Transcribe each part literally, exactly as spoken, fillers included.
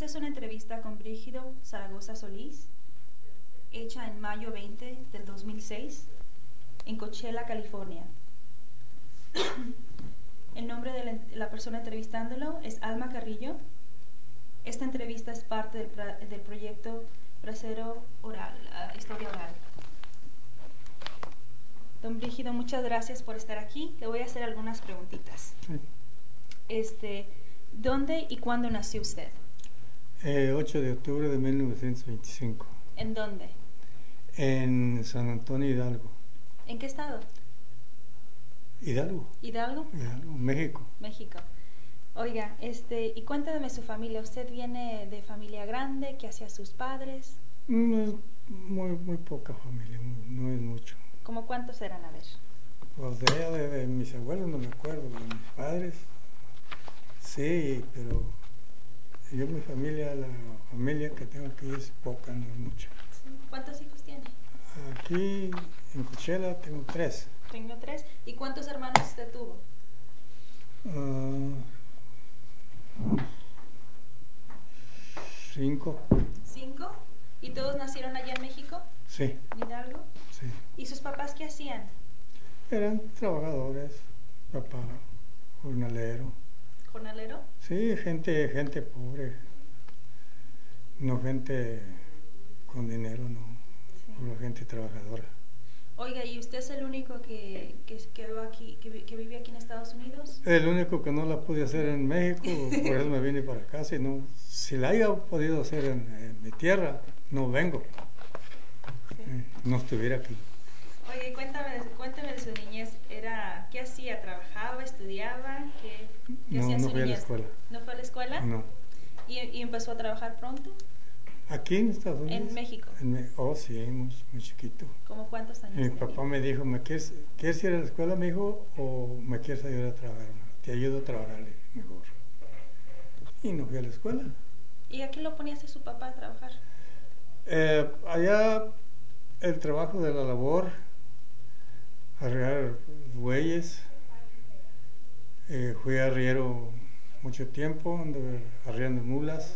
es una entrevista con Brígido Zaragoza Solís, hecha en mayo veinte del dos mil seis, en Coachella, California. El nombre de la, la persona entrevistándolo es Alma Carrillo. Esta entrevista es parte del, pra, del proyecto Bracero Oral, uh, Historia Oral. Don Brígido, muchas gracias por estar aquí. Le voy a hacer algunas preguntitas. Sí. Este, ¿dónde y cuándo nació usted? Eh, ocho de octubre de mil novecientos veinticinco. ¿En dónde? En San Antonio, Hidalgo. ¿En qué estado? Hidalgo. ¿Hidalgo? Hidalgo, México. México. Oiga, este, y cuéntame su familia. ¿Usted viene de familia grande? ¿Qué hacía sus padres? No es muy, muy poca familia, no, no es mucho. ¿Cómo cuántos eran? A ver. Pues de, de, de mis abuelos no me acuerdo, de mis padres, sí, pero yo mi familia, la familia que tengo aquí es poca, no es mucha. Sí. ¿Cuántos hijos tiene? Aquí en Coachella tengo tres. Tengo tres. ¿Y cuántos hermanos usted tuvo? Uh, cinco. ¿Cinco? ¿Y todos nacieron allá en México? Sí. ¿En Hidalgo? Sí. ¿Y sus papás qué hacían? Eran trabajadores, papá jornalero. ¿Jornalero? Sí, gente, gente pobre, no gente con dinero, no, sí. Pura gente trabajadora. Oiga, ¿y usted es el único que, que, que, aquí, que, que vive aquí en Estados Unidos? El único que no la pude hacer en México, por eso me vine para acá. Si, no, si la haya podido hacer en, en mi tierra, no vengo, sí. eh, no estuviera aquí. Oye, cuéntame, cuéntame de su niñez. Era, ¿qué hacía? ¿Trabajaba? ¿Estudiaba? ¿Qué, qué no, hacía no su fui niñez? a la escuela. ¿No fue a la escuela? No. ¿Y, y empezó a trabajar pronto? ¿Aquí en Estados Unidos? ¿En México? En me oh, sí, muy, muy chiquito. ¿Cómo cuántos años Mi tenía? papá me dijo, ¿me quieres, ¿quieres ir a la escuela, mi hijo, o me quieres ayudar a trabajar? Te ayudo a trabajar mejor. Y no fui a la escuela. ¿Y a qué lo ponía a hacer su papá a trabajar? Eh, allá el trabajo de la labor, arrear bueyes. Eh, fui arriero mucho tiempo, anduve arriando mulas.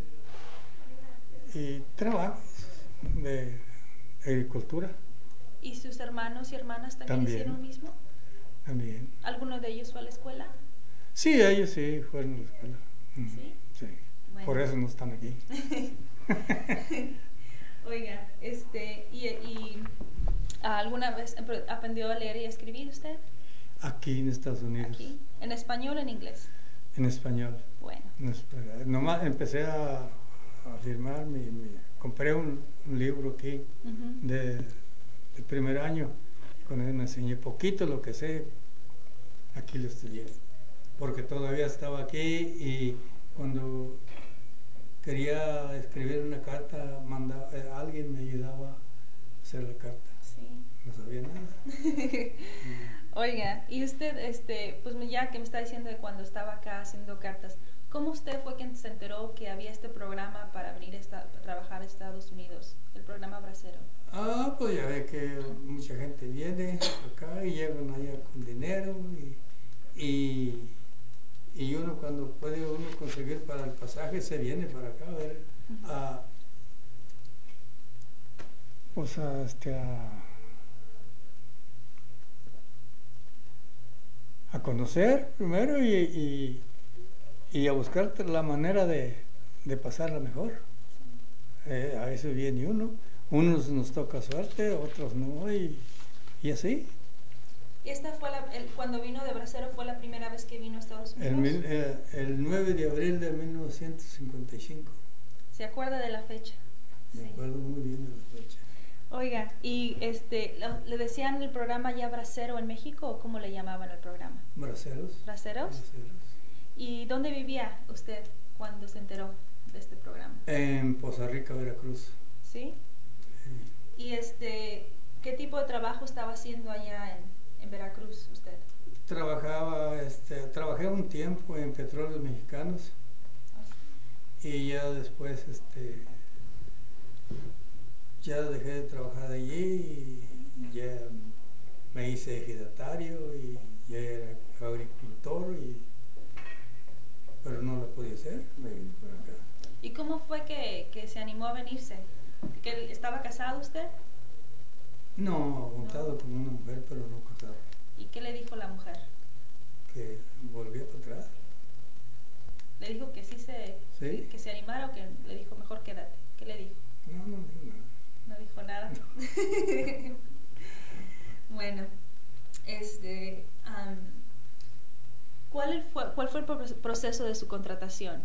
Y trabajos de agricultura. ¿Y sus hermanos y hermanas también, también hicieron lo mismo? También. ¿Alguno de ellos fue a la escuela? Sí, ellos sí fueron a la escuela. ¿Sí? Sí. Bueno. Por eso no están aquí. Oiga, este, ¿y, y alguna vez aprendió a leer y a escribir usted? Aquí en Estados Unidos. ¿Aquí? ¿En español o en inglés? En español. Bueno. Nomás empecé a, a firmar, mi, mi, compré un, un libro aquí uh-huh. de, de primer año. Y con él me enseñé poquito lo que sé. Aquí lo estudié. Porque todavía estaba aquí y cuando quería escribir una carta, mandaba, eh, alguien me ayudaba a hacer la carta. Sí. No sabía nada. Oiga, y usted, este, pues ya que me está diciendo de cuando estaba acá haciendo cartas, ¿cómo usted fue quien se enteró que había este programa para venir a, esta, a trabajar a Estados Unidos, el programa Bracero? Ah, pues ya ve que mucha gente viene acá y llegan allá con dinero y, y, y uno cuando puede uno conseguir para el pasaje se viene para acá a ver, uh-huh. a, pues a, este, a, a conocer primero y, y, y a buscar la manera de, de pasarla mejor. Eh, a eso viene uno. Unos nos toca suerte, otros no, y, y así. ¿Y esta fue la, el, cuando vino de Bracero fue la primera vez que vino a Estados Unidos? El, mil, eh, el nueve de abril de mil novecientos cincuenta y cinco. ¿Se acuerda de la fecha? Me sí. acuerdo muy bien de la fecha. Oiga, ¿y este, le decían el programa ya Bracero en México o cómo le llamaban el programa? Braceros. ¿Braceros? Braceros. ¿Y dónde vivía usted cuando se enteró de este programa? En Poza Rica, Veracruz. ¿Sí? Sí. ¿Y este, qué tipo de trabajo estaba haciendo allá en, en Veracruz usted? Trabajaba, este, trabajé un tiempo en Petróleos Mexicanos. ¿Ah, sí? Y ya después, este, ya dejé de trabajar allí y ya me hice ejidatario y ya era agricultor, y, pero no lo podía hacer, me vine por acá. ¿Y cómo fue que, que se animó a venirse? ¿Que estaba casado usted? No, montado no. Como una mujer, pero no casado. ¿Y qué le dijo la mujer? Que volvía para atrás. ¿Le dijo que sí se, ¿Sí? que se animara o que le dijo mejor quédate? ¿Qué le dijo? No, no dijo nada. No dijo nada. No. Bueno, este, um, ¿cuál fue, ¿cuál fue el proceso de su contratación?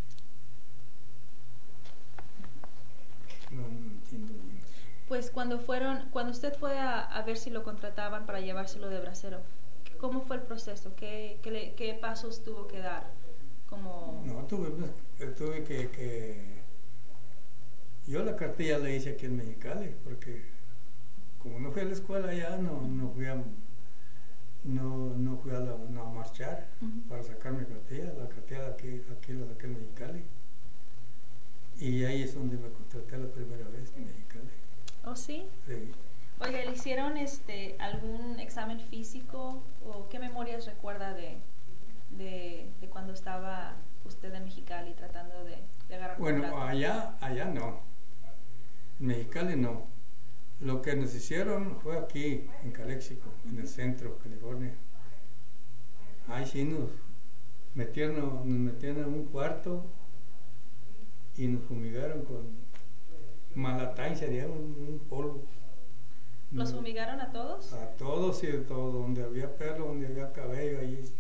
No, no entiendo bien. Pues cuando fueron, cuando usted fue a, a ver si lo contrataban para llevárselo de bracero, ¿cómo fue el proceso? ¿Qué, qué, le, qué pasos tuvo que dar? Como... No, tuve, tuve que, que... Yo la cartilla la hice aquí en Mexicali, porque como no fui a la escuela allá, no, no fui a... No, no fui a, la, no, a marchar uh-huh. para sacar mi cartilla. La cartilla aquí, aquí la saqué en Mexicali. Y ahí es donde me contraté la primera vez en Mexicali. ¿Oh, sí? Sí. Oiga, ¿le hicieron este, algún examen físico o qué memorias recuerda de, de, de cuando estaba usted en Mexicali tratando de, de agarrar Bueno, contrato? allá, allá no. En Mexicali no. Lo que nos hicieron fue aquí, en Calexico, uh-huh. en el centro, California. Ahí sí nos metieron, nos metieron en un cuarto y nos fumigaron con malatán, sería un, un polvo. ¿Los fumigaron a todos? A todos y de todo, donde había pelo, donde había cabello, allí.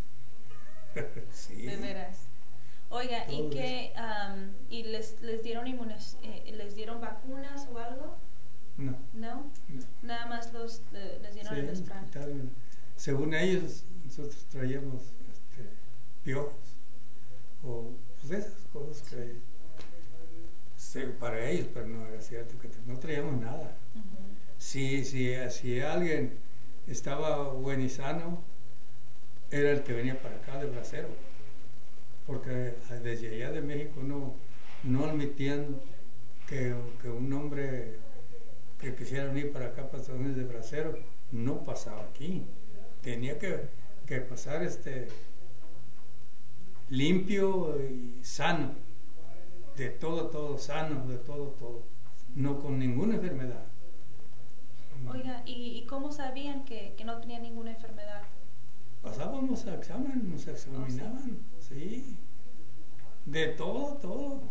Sí. De veras. Oiga, todo ¿y qué, um, y les, les dieron inmunes, eh, les dieron vacunas o algo? No. ¿No? No. Nada más los, le, les dieron sí, el spray. Quitaron. Según ellos, nosotros traíamos este, piojos o pues esas cosas que sí, para ellos, pero no era cierto, que no traíamos nada. Uh-huh. Si, si, si alguien estaba buen y sano, era el que venía para acá de bracero, porque desde allá de México no, no admitían que, que un hombre que quisiera venir para acá, para Estados Unidos de bracero, no pasaba aquí. Tenía que, que pasar este limpio y sano, de todo, todo, sano, de todo, todo, no con ninguna enfermedad. Oiga, ¿y, y cómo sabían que, que no tenía ninguna enfermedad? Pasábamos a examen, nos examinaban, oh, ¿sí? sí, de todo, todo.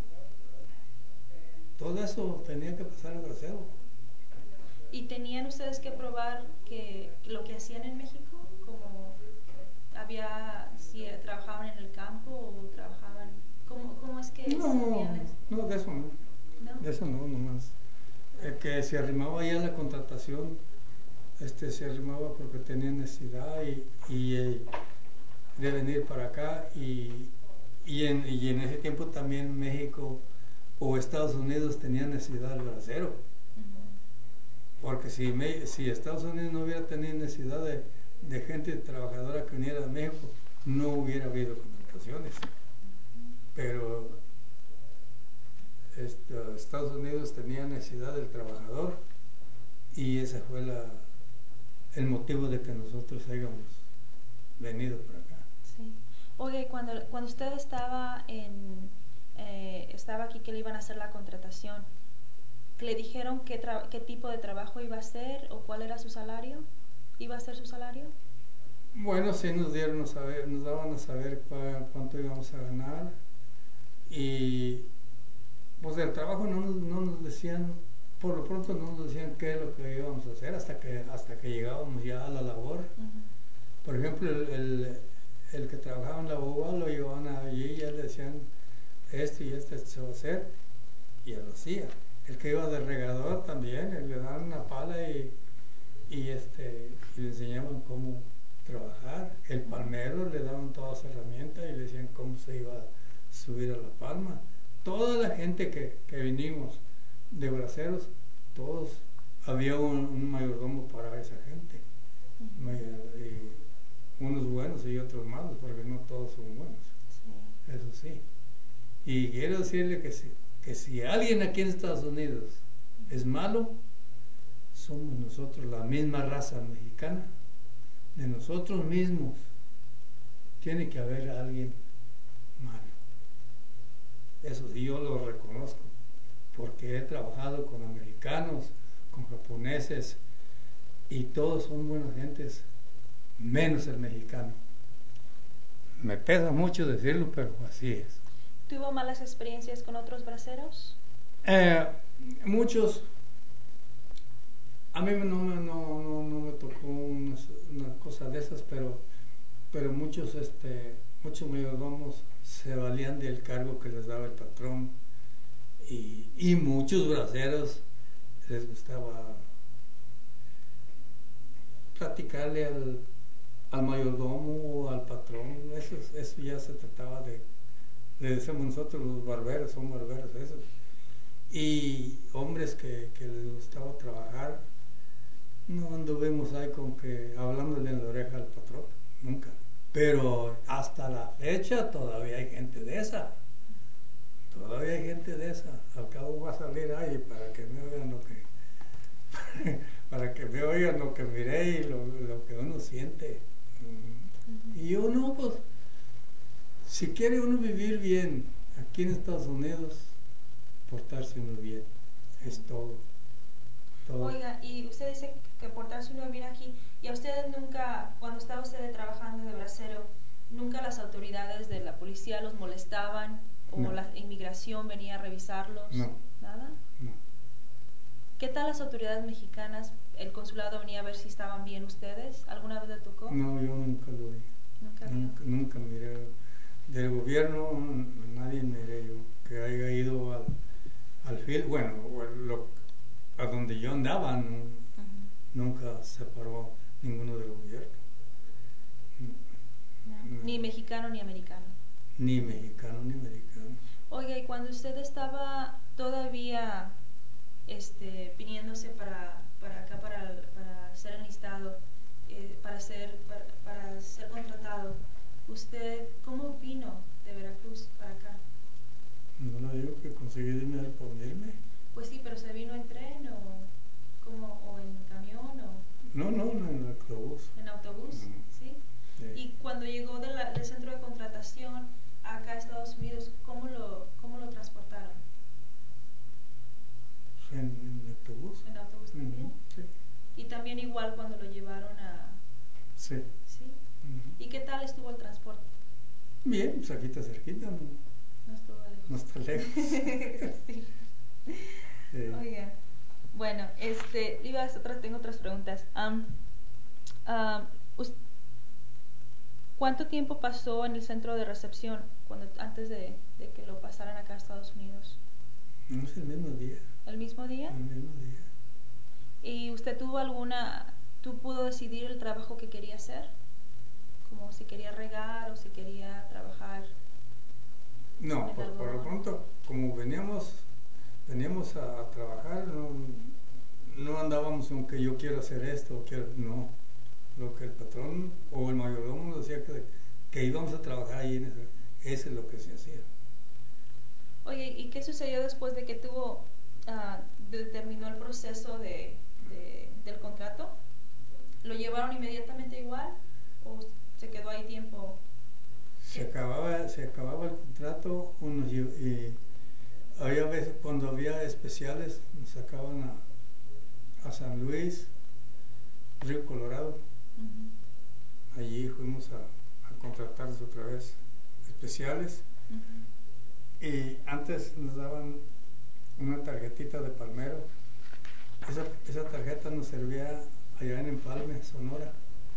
Todo eso tenía que pasar al bracero. ¿Y tenían ustedes que probar que, que lo que hacían en México? Como había, si trabajaban en el campo o trabajaban, ¿cómo, cómo es que no, sabían eso? No, de eso no, ¿no? De eso no, nomás. El que se arrimaba ya la contratación, este se arrimaba porque tenía necesidad y, y eh, de venir para acá y, y, en, y en ese tiempo también México o Estados Unidos tenían necesidad del bracero. Porque si, me, si Estados Unidos no hubiera tenido necesidad de, de gente trabajadora que viniera de México, no hubiera habido contrataciones. Pero esto, Estados Unidos tenía necesidad del trabajador y ese fue la, el motivo de que nosotros hayamos venido para acá. Sí. Oye, cuando, cuando usted estaba, en, eh, estaba aquí que le iban a hacer la contratación, ¿le dijeron qué, qué tipo de trabajo iba a hacer o cuál era su salario? ¿Iba a ser su salario? Bueno, sí nos dieron a saber, nos daban a saber cu cuánto íbamos a ganar y pues del trabajo no nos, no nos decían, por lo pronto no nos decían qué es lo que íbamos a hacer hasta que hasta que llegábamos ya a la labor. Uh-huh. Por ejemplo, el, el, el que trabajaba en la uva lo llevaban allí y ya le decían esto y esto, esto se va a hacer y él lo hacía. El que iba de regador también, le daban una pala y, y, este, y le enseñaban cómo trabajar. El palmero le daban todas las herramientas y le decían cómo se iba a subir a la palma. Toda la gente que, que vinimos de braceros, todos, había un, un mayordomo para esa gente. Uh-huh. Y unos buenos y otros malos, porque no todos son buenos. Sí. Eso sí. Y quiero decirle que sí. Que si alguien aquí en Estados Unidos es malo, somos nosotros, la misma raza mexicana, de nosotros mismos tiene que haber alguien malo. eso sí yo lo reconozco, porque he trabajado con americanos, con japoneses, y todos son buenas gentes, menos el mexicano. Me pesa mucho decirlo, pero así es. ¿Tuvo malas experiencias con otros braceros? Eh, muchos. A mí no, no, no, no me tocó una, una cosa de esas, pero, pero muchos, este, muchos mayordomos se valían del cargo que les daba el patrón, y, y muchos braceros les gustaba platicarle al, al mayordomo o al patrón. Eso, eso ya se trataba de, le decimos nosotros los barberos, son barberos esos. Y hombres que, que les gustaba trabajar, no anduvimos ahí con que hablándole en la oreja al patrón, nunca. Pero hasta la fecha todavía hay gente de esa. Todavía hay gente de esa. Al cabo va a salir ahí para que me oigan lo que para que me oigan lo que miré y lo, lo que uno siente. Uh-huh. Y uno, pues, si quiere uno vivir bien aquí en Estados Unidos, portarse uno bien, es todo. todo. Oiga, y usted dice que portarse uno bien aquí, y a ustedes nunca, cuando estaba usted trabajando de bracero, nunca las autoridades de la policía los molestaban, o no. la inmigración venía a revisarlos? No. ¿Nada? No. ¿Qué tal las autoridades mexicanas? ¿El consulado venía a ver si estaban bien ustedes? ¿Alguna vez le tocó? No, yo nunca lo vi. ¿Nunca Nunca, nunca miré. Del gobierno, nadie miré yo que haya ido al, al fil, bueno, lo, a donde yo andaba, no, uh-huh. Nunca se paró ninguno del gobierno. No. No. Ni mexicano ni americano. Ni mexicano ni americano. Oiga, y cuando usted estaba todavía este, viniéndose para, para acá, para, para ser enlistado, eh, para, ser, para, para ser contratado, ¿usted cómo vino de Veracruz para acá? No le digo que conseguí dinero para unirme. Pues sí, pero ¿se vino en tren o, como, o en camión? O... No, no, no, en autobús. ¿En autobús? Uh-huh. ¿Sí? Sí. Y cuando llegó de la, del centro de contratación acá a Estados Unidos, ¿cómo lo, cómo lo transportaron? En, en autobús. ¿En autobús también? Uh-huh. Sí. Y también igual cuando lo llevaron a... Sí. ¿Sí? Uh-huh. ¿Y qué tal estuvo el transporte? Bien, pues aquí está cerquita, ¿no? No estuvo lejos. No está lejos. Sí. Sí. Oiga, bueno, este, iba a otra, tengo otras preguntas. Um, um, ¿Cuánto tiempo pasó en el centro de recepción cuando antes de, de que lo pasaran acá a Estados Unidos? No, es el mismo día. ¿El mismo día? El mismo día. ¿Y usted tuvo alguna, tú pudo decidir el trabajo que quería hacer? Como si quería regar o si quería trabajar. No, por, por lo pronto, como veníamos, veníamos a, a trabajar, no, no andábamos en que yo quiero hacer esto, quiero, no. Lo que el patrón o el mayordomo nos decía que, que íbamos a trabajar ahí, en eso, eso es lo que se hacía. Oye, ¿y qué sucedió después de que tuvo, uh, de, terminó el proceso de, de, del contrato? ¿Lo llevaron inmediatamente igual o se quedó ahí tiempo? Se acababa, se acababa el contrato, unos, y, y había veces cuando había especiales, nos sacaban a, a San Luis, Río Colorado. Uh-huh. Allí fuimos a, a contratarnos otra vez especiales. Uh-huh. Y antes nos daban una tarjetita de palmero. Esa, esa tarjeta nos servía allá en Empalme, Sonora.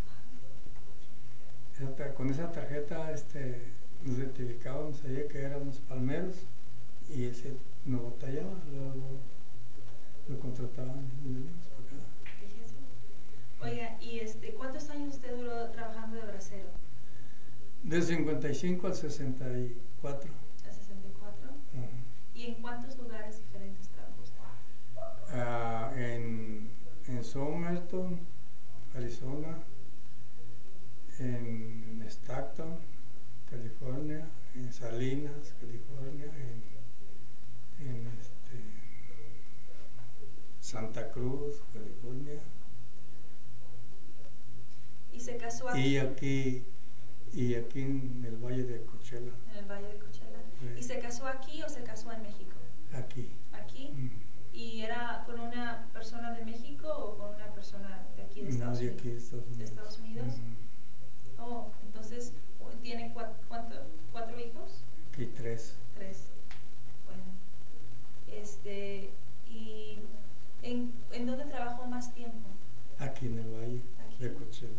Esa, con esa tarjeta este, nos identificábamos allí que éramos palmeros y ese nos batallaba, lo, lo, lo contrataban y veníamos por acá. Oiga, ¿y este, cuántos años usted duró trabajando de bracero? Del cincuenta y cinco al sesenta y cuatro. ¿Al sesenta y cuatro? Uh-huh. ¿Y en cuántos lugares diferentes trabajó usted? Uh, en, en Somerton, Arizona, en, en Stockton, California, en Salinas, California, en, en este, Santa Cruz, California. ¿Y se casó aquí? Y aquí, y aquí en el Valle de Coachella. En el Valle de Coachella. Sí. ¿Y se casó aquí o se casó en México? Aquí. Aquí. Mm. ¿Y era con una persona de México o con una persona de aquí de Estados No, de Unidos? aquí de Estados Unidos. ¿De Estados Unidos? Mm. Oh, entonces, ¿tiene cuatro, cuánto, cuatro hijos? Aquí tres. Tres. Bueno. Este, ¿y en, en dónde trabajó más tiempo? Aquí en el Valle Aquí. de Coachella.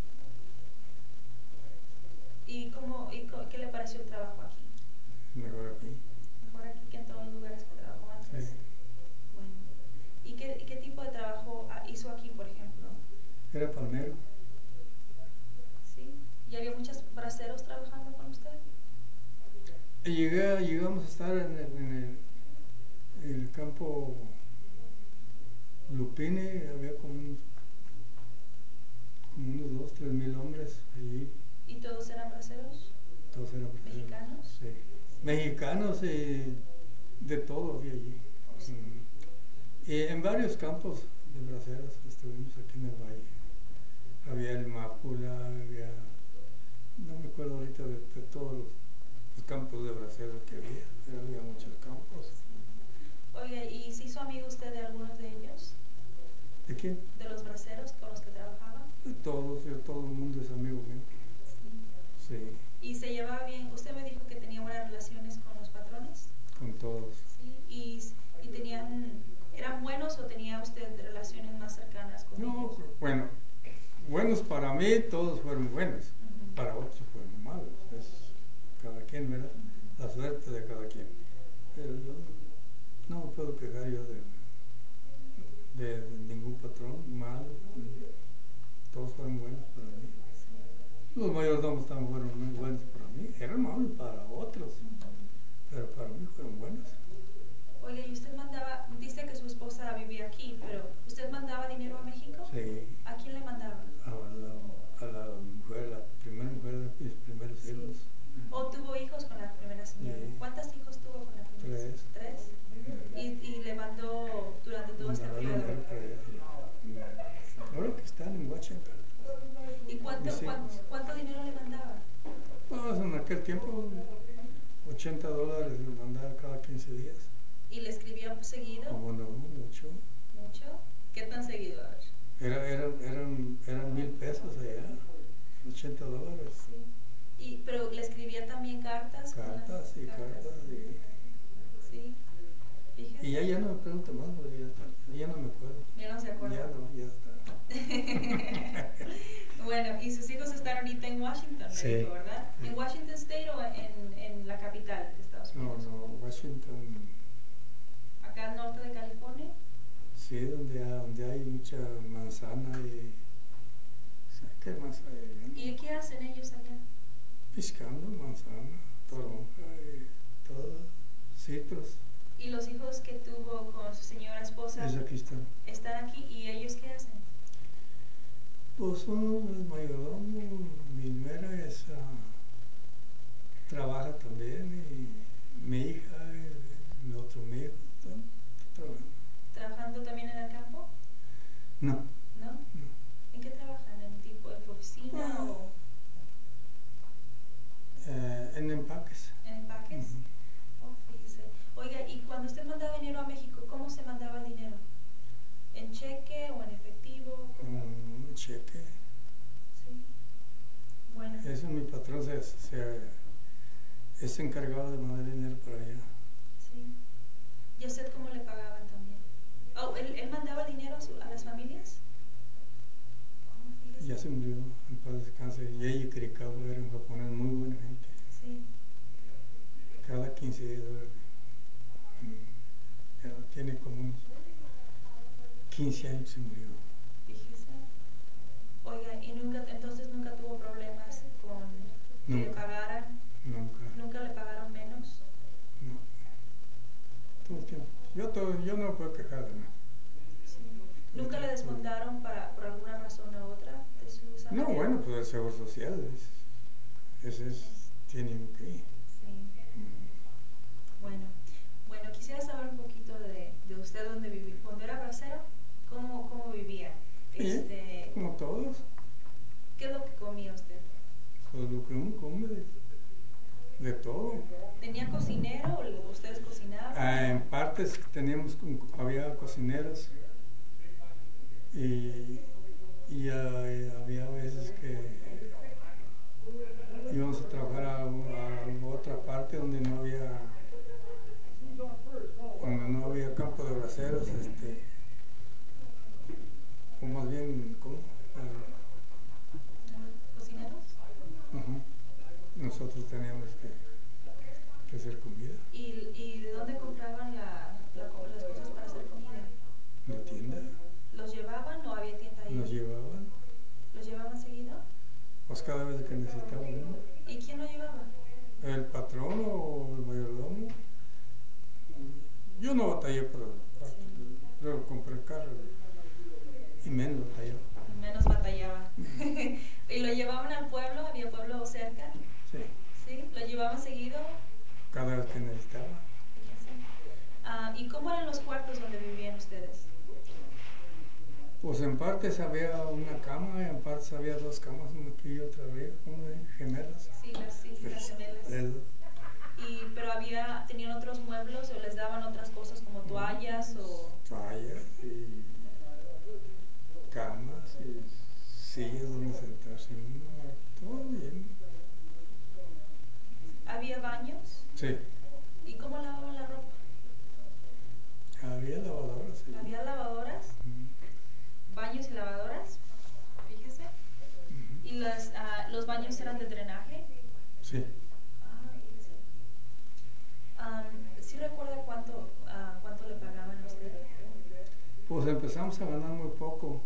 ¿Y cómo, y co- qué le pareció el trabajo aquí? Mejor aquí. Mejor aquí que en todos los lugares que trabajó antes. Sí. Bueno. ¿Y qué, y qué tipo de trabajo ah, hizo aquí, por ejemplo? Era palmero. ¿Sí? ¿Y había muchos braceros trabajando con usted? Y llegué, llegamos a estar en el, en el, el campo Lupine, había como unos, como unos dos, tres mil hombres allí. ¿Y todos eran braceros? Todos eran ¿Mexicanos? Sí. Mexicanos y de todo había allí. Oh, sí. Mm. Y en varios campos de braceros estuvimos aquí en el Valle. Había el Mácula, había, no me acuerdo ahorita de, de todos los, los campos de braceros que había, pero había muchos campos. Oiga, ¿y se hizo amigo usted de algunos de ellos? ¿De quién? ¿De los braceros con los que trabajaba? De todos, yo, todo el mundo es amigo mío. Sí. Sí, ¿Y se llevaba bien? Usted me dijo que tenía buenas relaciones con los patrones. con todos. Sí. ¿Y, y tenían, eran buenos o tenía usted relaciones más cercanas con No, ellos? bueno, buenos para mí, todos fueron buenos. Uh-huh. Para otros fueron malos. Es cada quien, ¿verdad? La suerte de cada quien. Pero yo no me puedo quejar yo de, de, de ningún patrón malo. Todos fueron buenos para mí. Los mayordomos también fueron muy buenos para mí. Eran malos para otros, pero para mí fueron buenos. Oye, ¿y usted mandaba, dice que su esposa vivía aquí, pero ¿usted mandaba dinero a México? Sí. ¿A quién le mandaba? A la, a la mujer, la primera mujer de mis primeros Sí. hijos. ¿O tuvo hijos con la primera señora? Sí. ¿Cuántos hijos tuvo con la primera? Tres. ¿Tres? ¿Y, y le mandó durante todo este Mandaba periodo? dinero para allá, sí. Ahora que están en Washington. ¿Y cuánto, Mis hijos. cuánto, cuánto dinero le mandaba? Pues en aquel tiempo, ochenta dólares me mandaba cada quince días. ¿Y le escribía seguido? Como no, mucho. ¿Mucho? ¿Qué tan seguido? A ver. Era, eran, eran, eran mil pesos allá, ochenta dólares. Sí. Y, pero le escribía también cartas. Cartas y cartas. Y, Sí. Fíjese. y ya, ya no me pregunta más, porque ya, está, ya no me acuerdo. Ya no se acuerda. Ya no, ya está. Bueno, y sus hijos están ahorita en Washington, me Sí. dijo, ¿verdad? Sí. ¿En Washington State o en, en la capital de Estados No, Unidos? no, Washington, ¿Acá al norte de California? sí, donde, hay- donde hay mucha manzana y... ¿Qué más hay? ¿Y qué hacen ellos allá? Piscando manzana, toronja y todo, citros. ¿Y los hijos que tuvo con su señora esposa Es aquí están. están aquí? ¿Y ellos qué hacen? Pues uno es mayordomo, mi nuera es, ah, trabaja también, y mi hija, y mi otro amigo, todo, trabajan. ¿Trabajando también en el campo? No, ¿No? no. ¿En qué trabajan? ¿En tipo en su oficina Ah. o Eh, en empaques. en empaques? Ujú. Oh, fíjese. Oiga, y cuando usted mandaba dinero a México, ¿cómo se mandaba el dinero? ¿En cheque o en efectivo? Un, un cheque. Sí. Bueno. Eso mi patrón se, se, es encargado de mandar dinero para allá. Sí. ¿Y a usted cómo le pagaban también? Oh, ¿él, él mandaba dinero a, su, a las familias? Oh, fíjese. Ya se murió, en paz descanse. Yeji Kirikawa era un japonés muy buena gente. Sí. Cada quince días dólares. Mm, ya tiene como unos quince años que se murió. Fíjese. Oiga, ¿y nunca, entonces nunca tuvo problemas con que le Nunca. pagaran? Nunca, ¿Nunca le pagaron menos? no. Todo el tiempo. Yo, todo, yo no me puedo quejar de nada. Sí. ¿Nunca le descontaron para, por alguna razón u otra de su salario? No, bueno, pues el seguro social es, ese es, tiene que ir. Sí. Mm. Bueno, bueno, quisiera saber un poquito de, de usted dónde vivía. Cuando era bracero, ¿cómo, cómo vivía? Sí, Este, como todos. ¿Qué es lo que comía usted? Pues lo que uno come, de, de todo. ¿Tenía cocinero o ustedes cocinaban? Ah, en partes teníamos, había cocineros y, y uh, había veces que íbamos a trabajar a, a otra parte donde no había donde no había campo de braceros, este, o más bien, ¿cómo? Uh, ¿Cocineros? Uh-huh. Nosotros teníamos que, que hacer comida. ¿Y, y de dónde compraban la, la, las cosas para hacer comida? ¿La tienda? ¿Los llevaban o había tienda ahí? Nos llevaban. ¿Los llevaban seguido? Pues cada vez que necesitaba uno. ¿Y quién lo llevaba? ¿El patrón o el mayordomo? Yo no batallé por sí. Luego compré el carro y menos batallaba. Menos batallaba. ¿Y lo llevaban al pueblo? ¿Había pueblo cerca? Sí. ¿Sí? ¿Lo llevaban seguido? Cada vez que necesitaba. Uh, ¿Y cómo eran los cuartos donde vivían ustedes? Pues en partes había una cama y en partes había dos camas, una aquí y otra arriba, como de gemelas. Sí, las, sí, pues, las gemelas. El, y, ¿Pero había, tenían otros muebles o les daban otras cosas como toallas o...? Toallas y camas y sillas donde sentarse, todo bien. ¿Había baños? Sí. ¿Y cómo lavaban la ropa? Había lavadoras. Sí. ¿Había lavadoras? Uh-huh. ¿Baños y lavadoras? Fíjese. Uh-huh. ¿Y las, uh, los baños eran de drenaje? Sí. Ah, fíjese. Um, ¿Sí recuerda cuánto, uh, cuánto le pagaban a usted? Pues empezamos a ganar muy poco.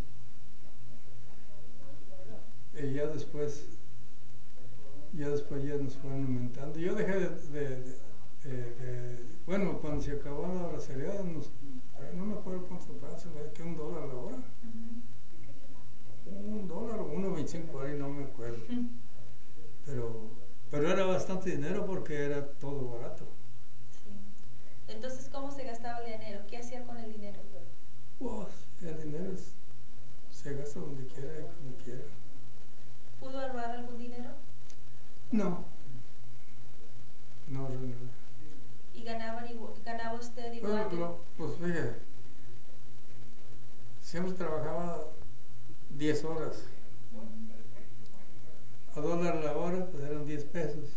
Y ya después, ya después ya nos fueron aumentando. Yo dejé de, de, de, de, de bueno, cuando se acabó la bracería, nos, no me acuerdo cuánto pagaba, se me da que un dólar a la hora. Uh-huh. Un dólar o uno veinticinco por ahí, no me acuerdo. Uh-huh. Pero, pero era bastante dinero porque era todo barato. Sí. Entonces, ¿cómo se gastaba el dinero? ¿Qué hacía con el dinero? Pues, el dinero es, se gasta donde quiera y como quiera. ¿Pudo ahorrar algún dinero? No. No, no. ¿Y ganaban igual, ganaba usted igual? Pues, lo, pues fíjate, siempre trabajaba diez horas. A dólar la hora, pues eran diez pesos.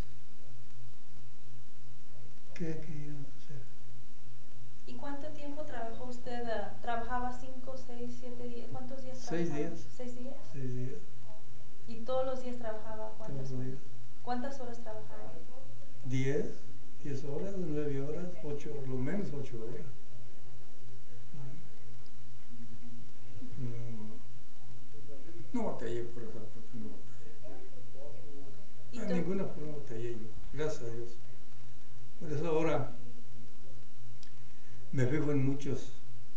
¿Qué, qué íbamos a hacer? ¿Y cuánto tiempo trabajó usted? Uh, ¿Trabajaba cinco, seis, siete días? ¿Cuántos días trabajaba? Seis días. ¿Seis días? Seis días. ¿Y todos los días trabajaba? ¿Cuántas todos los días. horas? ¿Cuántas horas trabajaba? Diez, diez horas, nueve horas, ocho, lo menos ocho horas. No, no batallé por esa parte, no batallé. De ninguna forma batallé yo, gracias a Dios. Por eso ahora me fijo en muchos,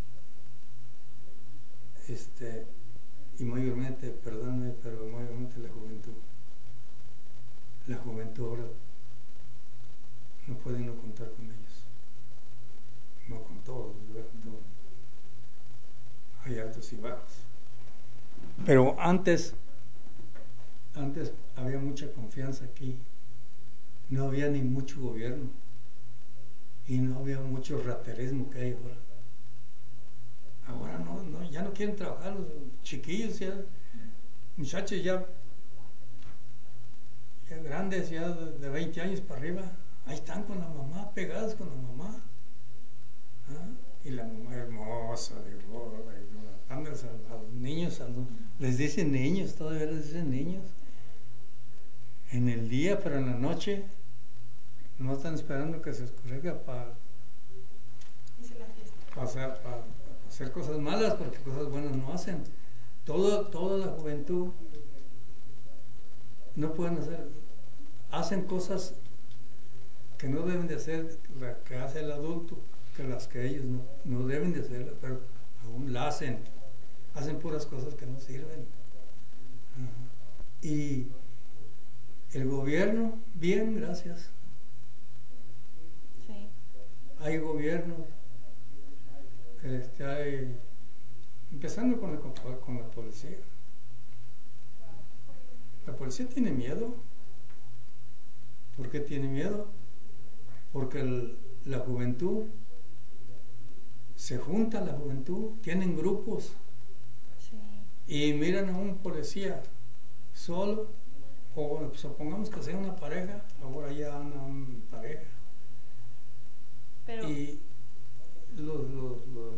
este, y mayormente, perdóname, pero mayormente la juventud. La juventud ahora no puede no contar con ellos. No con todos, no. Hay altos y bajos. Pero antes, antes había mucha confianza aquí. No había ni mucho gobierno. Y no había mucho raterismo que hay ahora. Ahora no, no, ya no quieren trabajar los chiquillos, ya, muchachos ya, ya grandes, ya de, de veinte años para arriba. Ahí están con la mamá, pegadas con la mamá. ¿Ah? Y la mamá hermosa, de gorda, y a, a los niños, a los, les dicen niños, todavía les dicen niños. En el día, pero en la noche, no están esperando que se oscurezca para pa hacer, pa hacer cosas malas, porque cosas buenas no hacen. Todo, toda la juventud no pueden hacer, hacen cosas que no deben de hacer, la que hace el adulto, que las que ellos no, no deben de hacer, pero aún la hacen, hacen puras cosas que no sirven. Uh-huh. Y el gobierno, bien, gracias. Sí. Hay gobierno, este, hay, empezando con la, con la policía. La policía tiene miedo. ¿Por qué tiene miedo? Porque el, la juventud, se junta la juventud, tienen grupos, Sí. y miran a un policía solo, o supongamos que sea una pareja, ahora ya anda una pareja, Pero, y los, los, los,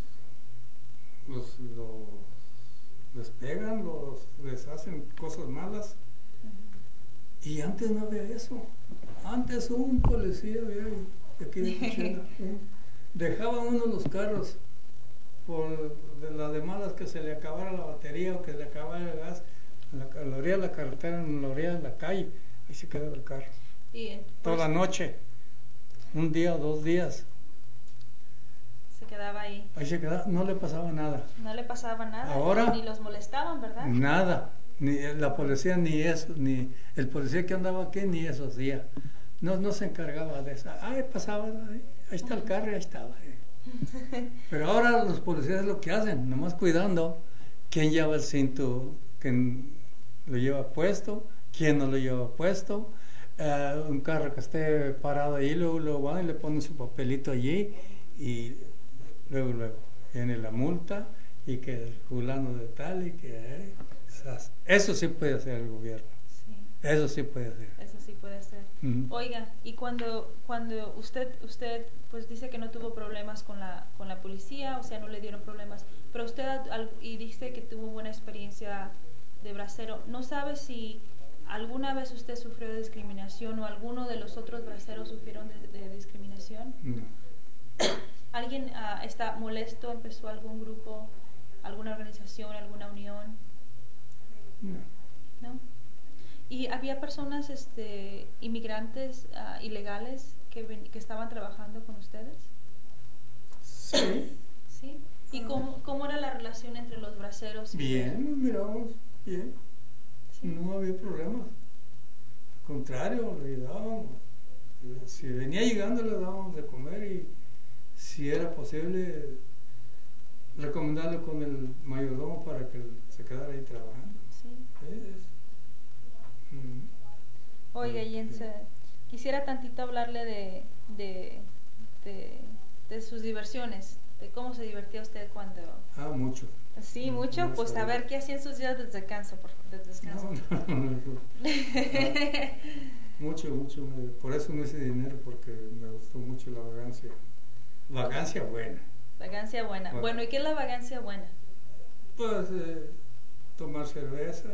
los, los les pegan, los, les hacen cosas malas. ujú. Y antes no había eso. Antes un policía, había de aquí de Coachella, un, dejaba uno los carros por de las de malas, que se le acabara la batería o que se le acabara el gas, en la, en la orilla de la carretera, en la orilla de la calle, ahí se quedaba el carro. Y Toda la noche, un día o dos días, se quedaba ahí. ahí se quedaba, no le pasaba nada. No le pasaba nada. Ahora, ni los molestaban, ¿verdad? Nada, ni la policía ni eso, ni el policía que andaba aquí ni eso hacía. No, no se encargaba de eso. Ay, pasaba, ahí, ahí está el carro, ahí estaba. Pero ahora los policías lo que hacen, nomás cuidando quién lleva el cinto, quién lo lleva puesto, quién no lo lleva puesto. Uh, un carro que esté parado ahí, luego lo van y le ponen su papelito allí, y luego, luego viene la multa, y que el fulano de tal, y que eh, eso sí puede hacer el gobierno. Sí. Eso sí puede hacer. Eso sí puede hacer. Uh-huh. Oiga, y cuando cuando usted usted pues dice que no tuvo problemas con la con la policía, o sea, no le dieron problemas, pero usted al, y dice que tuvo buena experiencia de bracero, ¿no sabe si alguna vez usted sufrió de discriminación o alguno de los otros braceros sufrieron de, de discriminación? No. ¿Alguien uh, está molesto, empezó algún grupo, alguna organización, alguna unión? No. ¿No? ¿Y había personas, este, inmigrantes uh, ilegales que, ven, que estaban trabajando con ustedes? Sí. ¿Sí? ¿Y cómo, cómo era la relación entre los braceros? Bien, miramos, bien. Sí. No había problemas. Al contrario, le dábamos. Si venía llegando, le dábamos de comer, y si era posible, recomendarle con el mayordomo para que se quedara ahí trabajando. Sí. Es, mm, Oiga, Jense, quisiera tantito hablarle de, de, de, de sus diversiones, de cómo se divertía usted cuando... Ah, mucho. Sí, mucho. No, pues sabía. A ver, ¿qué hacía en sus días de descanso? Por, de descanso? No, no, no, no. Ah, mucho, mucho. Por eso no hice dinero, porque me gustó mucho la vagancia. Vagancia buena. Vagancia buena. Bueno, bueno, ¿y qué es la vagancia buena? Pues eh, tomar cerveza,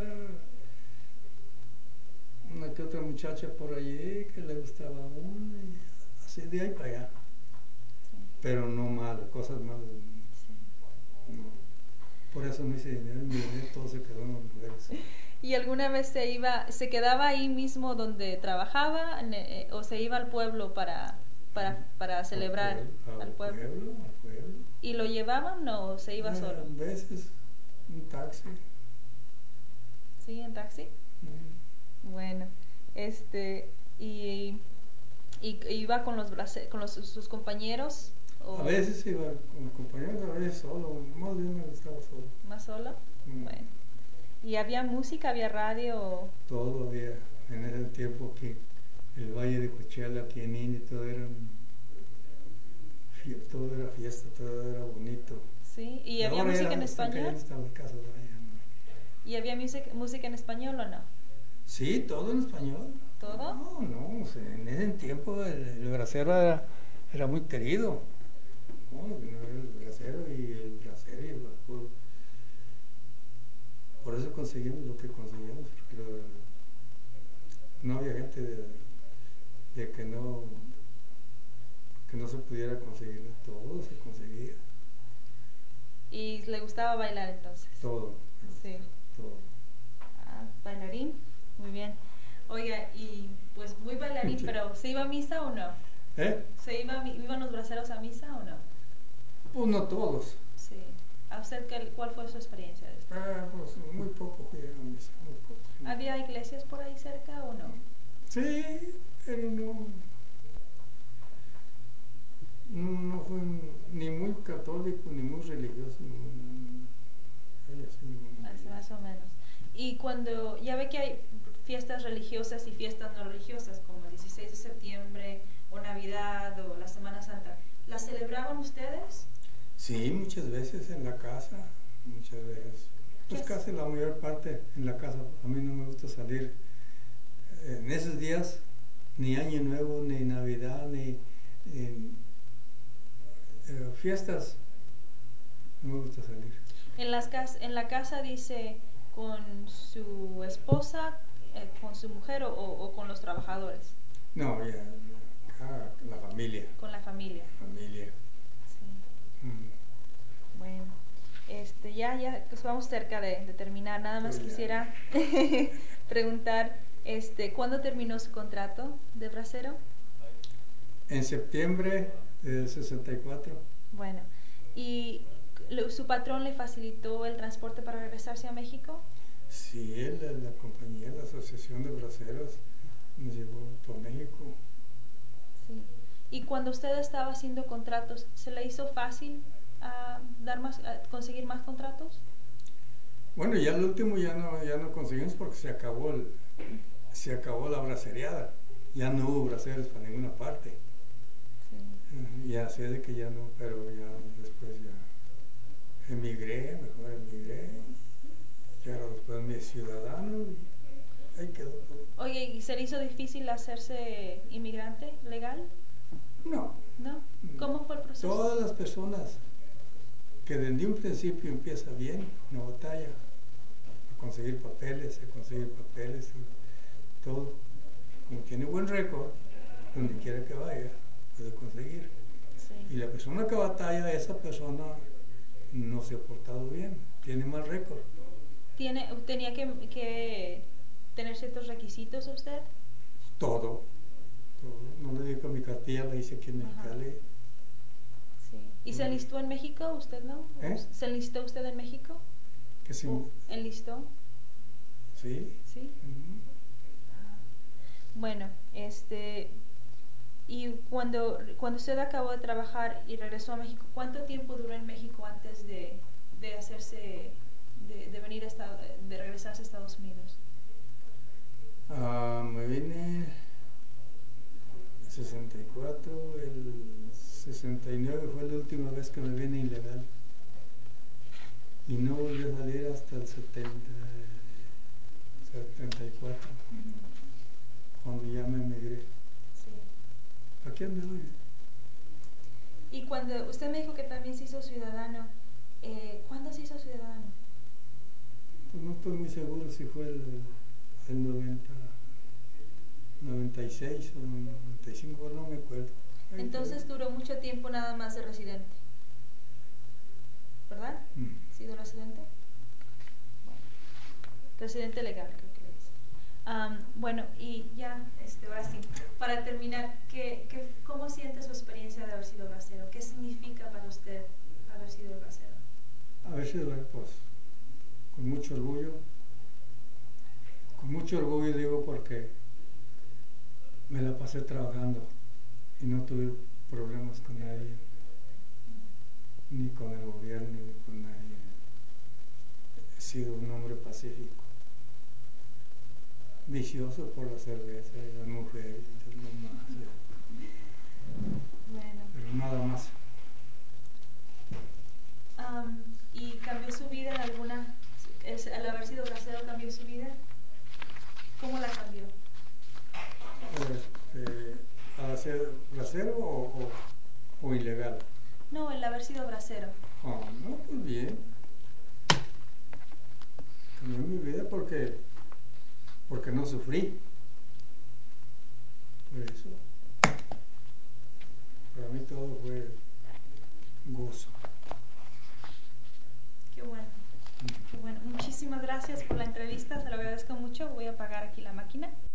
una que otra muchacha por allí que le gustaba a uno, y así de ahí para allá. Sí. Pero no malas, cosas malas. Sí. No. Por eso no hice dinero, mi dinero todo se quedó en las mujeres. ¿Y alguna vez se iba, se quedaba ahí mismo donde trabajaba, eh, o se iba al pueblo para, para, para celebrar al pueblo, al pueblo? Al pueblo. ¿Y lo llevaban o se iba eh, solo? A veces, un taxi. ¿Sí, en taxi? Mm. Bueno, este, y, y iba con los con los, sus compañeros. ¿O? A veces iba con compañeros, a veces solo, más bien me gustaba solo. ¿Más solo? Mm. Bueno. ¿Y había música, había radio? Todo había, en ese tiempo aquí, el Valle de Coachella, aquí en Indy, todo era, todo era fiesta, todo era bonito. Sí, ¿y había música era, en español? Caso de allá, ¿no? ¿Y había música, música en español o no? Sí, todo en español. ¿Todo? No, no, o sea, en ese tiempo el, el bracero era, era muy querido. No, el bracero y el bracero y el vapor. Por eso conseguimos lo que conseguimos, porque lo, no había gente de, de que no que no se pudiera conseguir, todo se conseguía. ¿Y le gustaba bailar entonces? Todo. Sí. Todo. Ah, bailarín, muy bien. Oiga, y pues muy bailarín, sí. Pero ¿se iba a misa o no? ¿Eh? ¿Se iba, iban los braceros a misa o no? Pues no todos. Sí. ¿A usted qué, cuál fue su experiencia de esto? Ah, pues muy poco fui a misa, muy poco. ¿Había iglesias por ahí cerca o no? Sí, pero no, no, no fue ni muy católico ni muy religioso. No, no, no. Así más o menos. Y cuando, ya ve que hay fiestas religiosas y fiestas no religiosas, como el dieciséis de septiembre o Navidad o la Semana Santa, ¿las celebraban ustedes? Sí, muchas veces en la casa, muchas veces. Pues casi la mayor parte en la casa. A mí no me gusta salir en esos días, ni Año Nuevo, ni Navidad, ni en, eh, fiestas. No me gusta salir. En, las cas en la casa dice con su esposa, eh, con su mujer o, o con los trabajadores. No, ya, acá, la familia. Con la familia. Familia. Sí. Mm. Bueno, este, ya, ya, pues vamos cerca de, de terminar. Nada más oh, quisiera preguntar, este, ¿cuándo terminó su contrato de bracero? En septiembre del sesenta y cuatro. Bueno, ¿y su patrón le facilitó el transporte para regresarse a México? Sí, él, la, la compañía, la Asociación de Braceros, nos llevó por México. Sí. ¿Y cuando usted estaba haciendo contratos, se le hizo fácil uh, dar más, uh, conseguir más contratos? Bueno, ya el último ya no, ya no conseguimos porque se acabó, el, se acabó la bracereada. Ya no hubo braceros para ninguna parte. Sí. Uh, ya sé de que ya no, pero ya después ya emigré, mejor emigré. Y ahora después me ciudadano y ahí quedó todo. Oye, ¿y se le hizo difícil hacerse inmigrante legal? No. ¿No? ¿Cómo fue el proceso? Todas las personas que desde un principio empieza bien, no batalla a conseguir papeles, a conseguir papeles, y todo. Como tiene buen récord, donde quiera que vaya, puede conseguir. Sí. Y la persona que batalla, esa persona no se ha portado bien, tiene mal récord. ¿Tiene, ¿Tenía que, que tener ciertos requisitos usted? Todo. Todo. No le digo mi cartilla, la hice aquí en Mexicali. Sí. ¿Y se enlistó en México usted, no? ¿Eh? ¿Se enlistó usted en México? ¿Que sí? ¿Enlistó? Sí. ¿Sí? Uh-huh. Bueno, este... Y cuando, cuando usted acabó de trabajar y regresó a México, ¿cuánto tiempo duró en México antes de, de hacerse... De, de venir a Estado, de regresarse a Estados Unidos? Uh, me vine en sesenta y cuatro, el sesenta y nueve fue la última vez que me vine ilegal y no volví a salir hasta el setenta, setenta y cuatro, uh-huh. Cuando ya me emigré. Sí. Aquí ando hoy. Y cuando usted me dijo que también se hizo ciudadano, eh, ¿cuándo se hizo ciudadano? Pues no estoy muy seguro si fue el, el noventa, noventa y seis o noventa y cinco, no me acuerdo. Ahí Entonces fue. Duró mucho tiempo nada más de residente, ¿verdad? Mm. ¿Sido residente? Bueno, residente legal, creo que le dice. Um, bueno, y ya, este, ahora sí, para terminar, ¿qué, qué, ¿cómo siente su experiencia de haber sido bracero? ¿Qué significa para usted haber sido bracero? Haber sido, pues, con mucho orgullo, con mucho orgullo digo porque me la pasé trabajando y no tuve problemas con nadie, ni con el gobierno, ni con nadie. He sido un hombre pacífico, vicioso por la cerveza y las mujeres y las mamás, bueno. Pero nada más. Um, ¿Y cambió su vida en alguna... Es, al haber sido bracero cambió su vida? ¿Cómo la cambió? Este, ¿Al ser bracero o, o, o ilegal? No, el haber sido bracero. Oh, no, pues bien. Cambió mi vida porque, porque no sufrí. Por eso. Para mí todo fue gozo. Qué bueno. Qué bueno. Muchísimas gracias por la entrevista, se lo agradezco mucho. Voy a apagar aquí la máquina.